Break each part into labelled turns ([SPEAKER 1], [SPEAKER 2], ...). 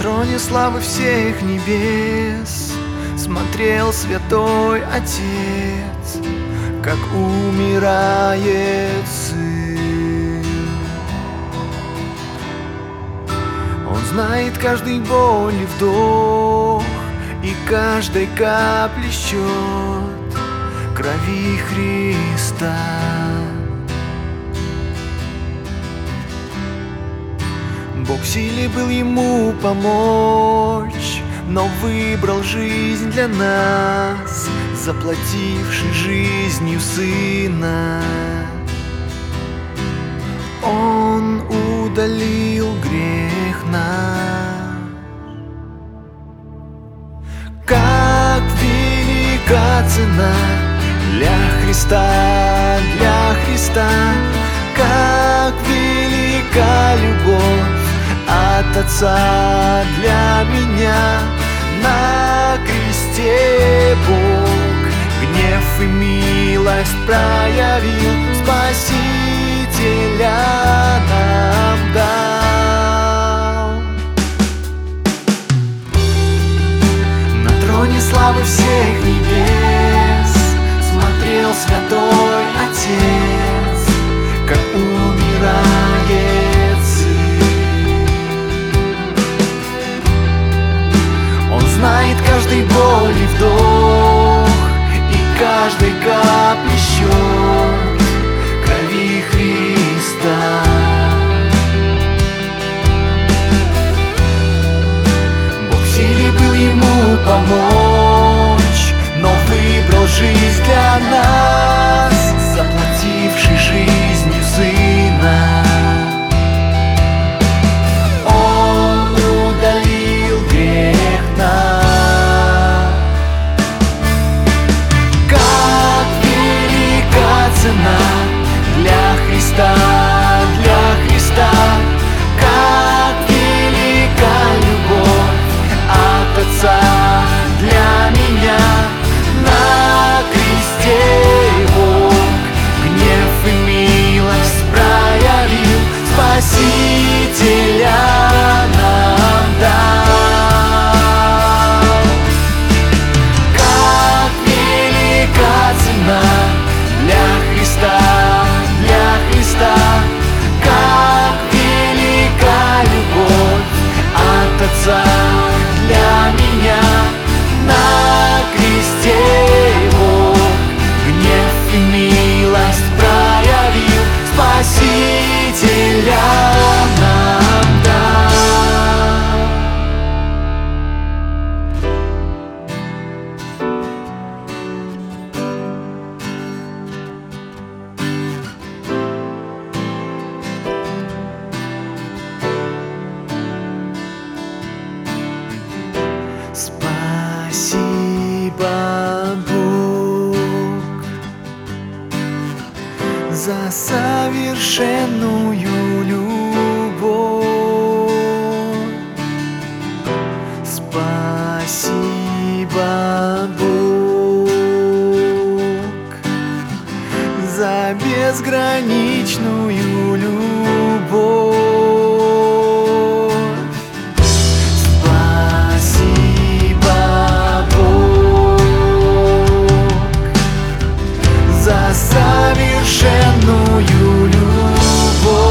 [SPEAKER 1] троне славы всех небес смотрел святой Отец, как умирает Сын. Он знает каждый боль и вдох, и каждой капли счет крови Христа. Бог в силе был ему помочь, но выбрал жизнь для нас, заплативший жизнью Сына. Он удалил грех наш. Как велика цена для Христа, как велика любовь от Отца для меня. На кресте Бог гнев и милость проявил, Спасителя нам дал. На троне славы всех небес смотрел святой Отец, как умирает Сын. Он знает каждый боль и вдох, и каждой капли счет крови Христа. Бог в силе был ему помочь, но выбрал жизнь для нас, заплативший жизнью Сына. Он удалил грех наш. Как велика цена для Христа, как велика любовь от Отца для меня. На кресте Бог гнев и милость проявил, Спасителя нам дал. Как велика цена для Христа, как велика любовь от Отца для меня. На кресте Бог гнев и милость проявил, Спасителя нам дал. Спасибо, Бог, за совершенную любовь. Спасибо, Бог, за безграничную любовь. Совершенную любовь.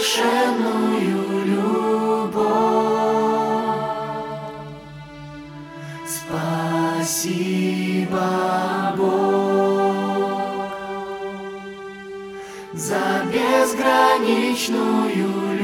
[SPEAKER 1] несовершенную любовь. Спасибо, Бог, за безграничную